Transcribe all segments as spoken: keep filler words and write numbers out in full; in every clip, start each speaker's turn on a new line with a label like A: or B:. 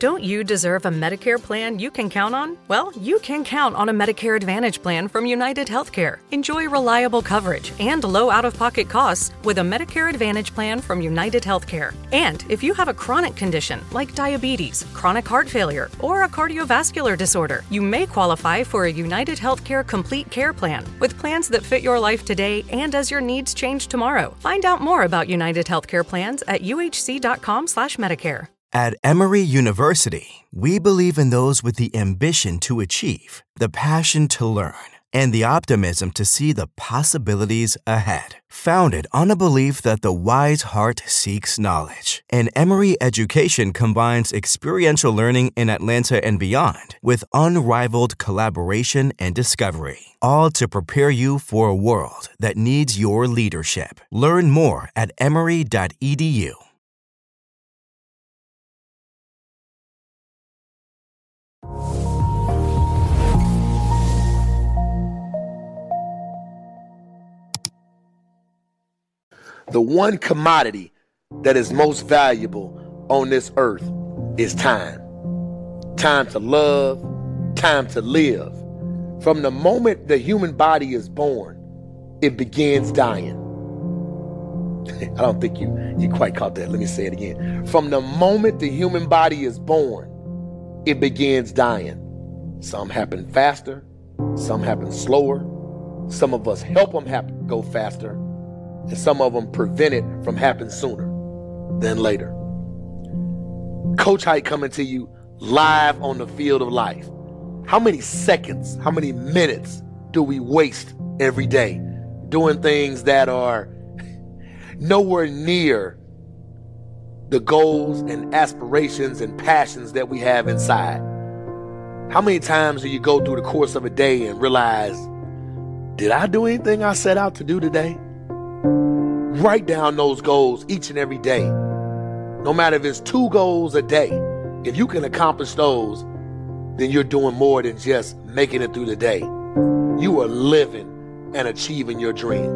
A: Don't you deserve a Medicare plan you can count on? Well, you can count on a Medicare Advantage plan from United Healthcare. Enjoy reliable coverage and low out-of-pocket costs with a Medicare Advantage plan from United Healthcare. And if you have a chronic condition like diabetes, chronic heart failure, or a cardiovascular disorder, you may qualify for a United Healthcare Complete Care Plan with plans that fit your life today and as your needs change tomorrow. Find out more about United Healthcare plans at U H C dot com slash Medicare.
B: At Emory University, we believe in those with the ambition to achieve, the passion to learn, and the optimism to see the possibilities ahead. Founded on a belief that the wise heart seeks knowledge, and Emory education combines experiential learning in Atlanta and beyond with unrivaled collaboration and discovery, all to prepare you for a world that needs your leadership. Learn more at emory dot e d u.
C: The one commodity that is most valuable on this earth is time. Time to love, time to live. From the moment the human body is born, it begins dying. I don't think you, you quite caught that. Let me say it again. From the moment the human body is born, it begins dying. Some happen faster, some happen slower. Some of us help them happen, go faster, and some of them prevent it from happening sooner than later. Coach Hype coming to you live on the field of life. How many seconds, how many minutes do we waste every day doing things that are nowhere near the goals and aspirations and passions that we have inside? How many times do you go through the course of a day and realize, did I do anything I set out to do today? Write down those goals each and every day. No matter if it's two goals a day, if you can accomplish those, then you're doing more than just making it through the day. You are living and achieving your dreams.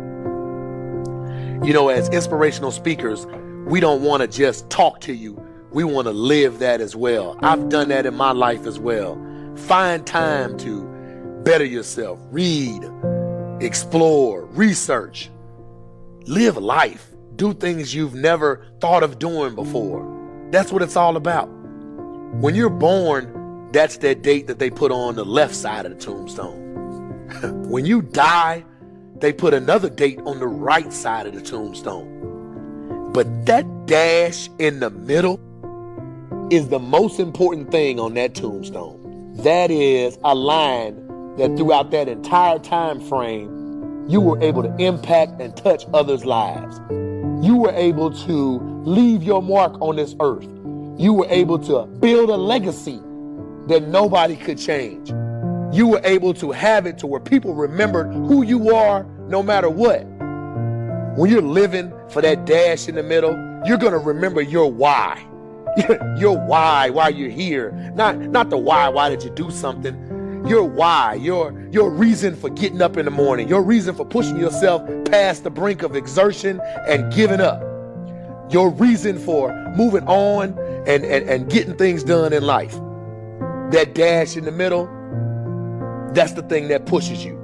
C: You know, as inspirational speakers, we don't want to just talk to you. We want to live that as well. I've done that in my life as well. Find time to better yourself, read, explore, research, live life, do things you've never thought of doing before. That's what it's all about. When you're born, that's that date that they put on the left side of the tombstone. When you die, they put another date on the right side of the tombstone. But that dash in the middle is the most important thing on that tombstone. That is a line that throughout that entire time frame, you were able to impact and touch others' lives. You were able to leave your mark on this earth. You were able to build a legacy that nobody could change. You were able to have it to where people remembered who you are no matter what. When you're living for that dash in the middle, you're going to remember your why. Your why, why you're here. Not, not the why, why did you do something? Your why, your, your reason for getting up in the morning, your reason for pushing yourself past the brink of exertion and giving up. Your reason for moving on and, and, and getting things done in life. That dash in the middle, that's the thing that pushes you.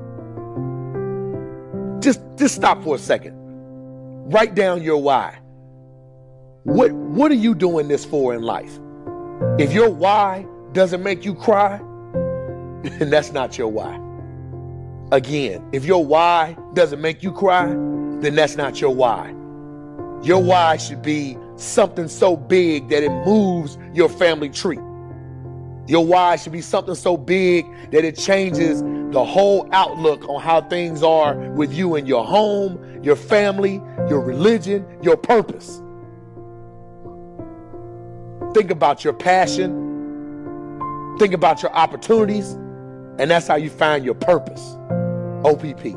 C: Just, just stop for a second. Write down your why. What, what are you doing this for in life? If your why doesn't make you cry, then that's not your why. Again, if your why doesn't make you cry, then that's not your why. Your why should be something so big that it moves your family tree. Your why should be something so big that it changes the whole outlook on how things are with you and your home, your family, your religion, your purpose. Think about your passion. Think about your opportunities. And that's how you find your purpose. O P P.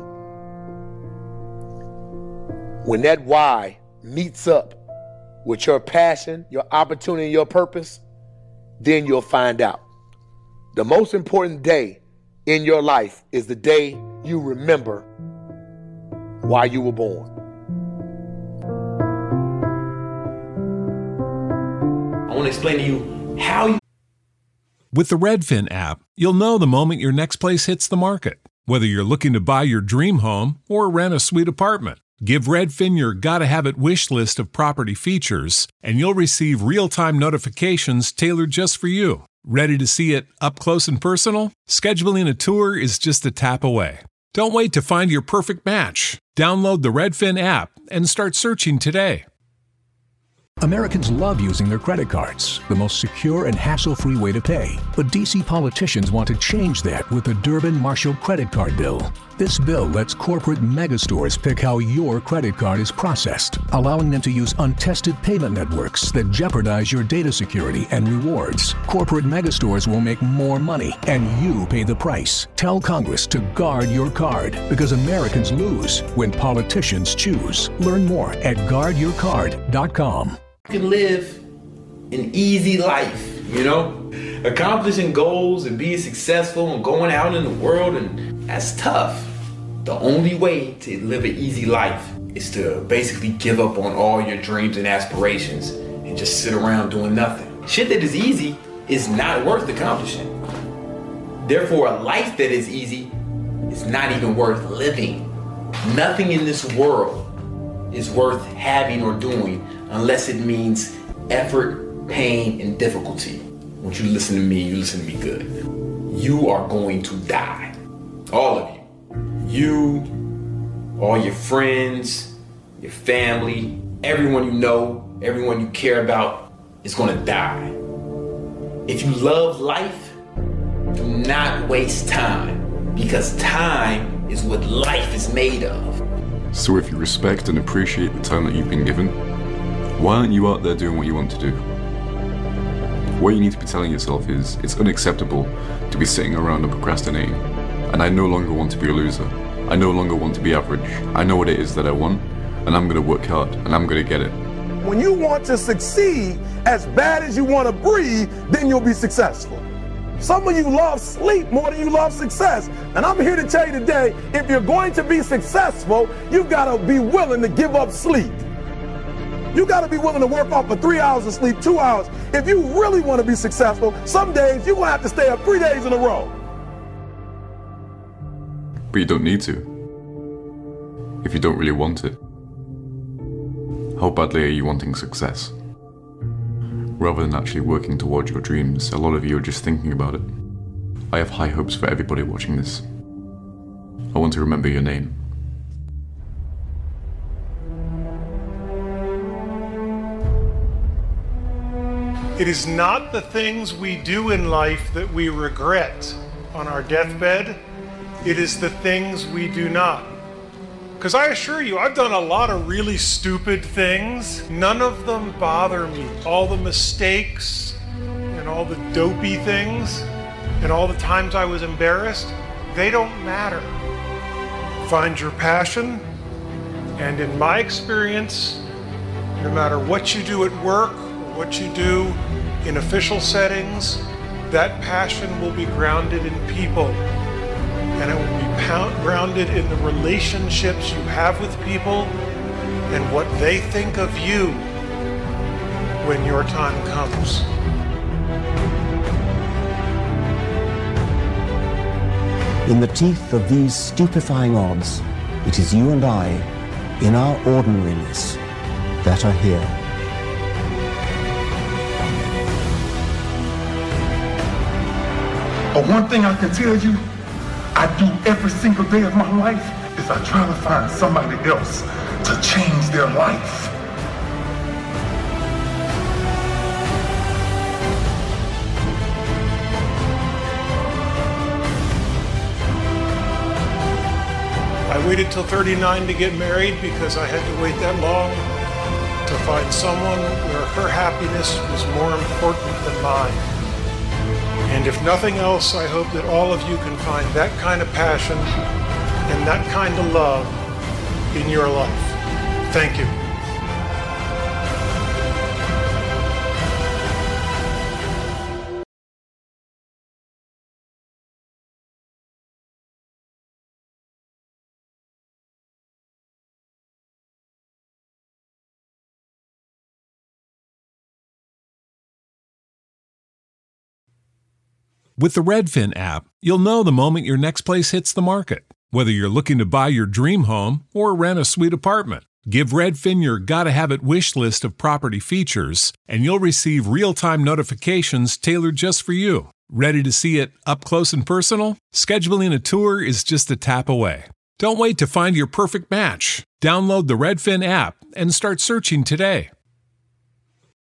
C: When that why meets up with your passion, your opportunity, your purpose, then you'll find out. The most important day in your life is the day you remember why you were born.
D: I want to explain to you how you...
E: With the Redfin app, you'll know the moment your next place hits the market, whether you're looking to buy your dream home or rent a sweet apartment. Give Redfin your gotta-have-it wish list of property features, and you'll receive real-time notifications tailored just for you. Ready to see it up close and personal? Scheduling a tour is just a tap away. Don't wait to find your perfect match. Download the Redfin app and start searching today.
F: Americans love using their credit cards, the most secure and hassle-free way to pay. But D C politicians want to change that with the Durbin-Marshall credit card bill. This bill lets corporate megastores pick how your credit card is processed, allowing them to use untested payment networks that jeopardize your data security and rewards. Corporate megastores will make more money, and you pay the price. Tell Congress to guard your card, because Americans lose when politicians choose. Learn more at guard your card dot com.
D: You can live an easy life, you know? Accomplishing goals and being successful and going out in the world, and that's tough. The only way to live an easy life is to basically give up on all your dreams and aspirations and just sit around doing nothing. Shit that is easy is not worth accomplishing. Therefore, a life that is easy is not even worth living. Nothing in this world is worth having or doing unless it means effort, pain, and difficulty. When you listen to me, you listen to me good. You are going to die. All of you. You, all your friends, your family, everyone you know, everyone you care about is gonna die. If you love life, do not waste time, because time is what life is made of.
G: So if you respect and appreciate the time that you've been given, why aren't you out there doing what you want to do? What you need to be telling yourself is, it's unacceptable to be sitting around and procrastinating. And I no longer want to be a loser. I no longer want to be average. I know what it is that I want, and I'm gonna work hard, and I'm gonna get it.
H: When you want to succeed as bad as you want to breathe, then you'll be successful. Some of you love sleep more than you love success. And I'm here to tell you today, if you're going to be successful, you've got to be willing to give up sleep. You got to be willing to work off for three hours of sleep, two hours. If you really want to be successful, some days you're going to have to stay up three days in a row.
G: But you don't need to. If you don't really want it. How badly are you wanting success? Rather than actually working towards your dreams, a lot of you are just thinking about it. I have high hopes for everybody watching this. I want to remember your name.
I: It is not the things we do in life that we regret on our deathbed. It is the things we do not. Because I assure you, I've done a lot of really stupid things. None of them bother me. All the mistakes and all the dopey things and all the times I was embarrassed, they don't matter. Find your passion, and in my experience, no matter what you do at work or what you do in official settings, that passion will be grounded in people. And it will be pound, grounded in the relationships you have with people and what they think of you when your time comes.
J: In the teeth of these stupefying odds, it is you and I, in our ordinariness, that are here.
K: But one thing I can tell you, I do every single day of my life is I try to find somebody else to change their life.
I: I waited till thirty-nine to get married because I had to wait that long to find someone where her happiness was more important than mine. And if nothing else, I hope that all of you can find that kind of passion and that kind of love in your life. Thank you.
E: With the Redfin app, you'll know the moment your next place hits the market, whether you're looking to buy your dream home or rent a sweet apartment. Give Redfin your gotta-have-it wish list of property features, and you'll receive real-time notifications tailored just for you. Ready to see it up close and personal? Scheduling a tour is just a tap away. Don't wait to find your perfect match. Download the Redfin app and start searching today.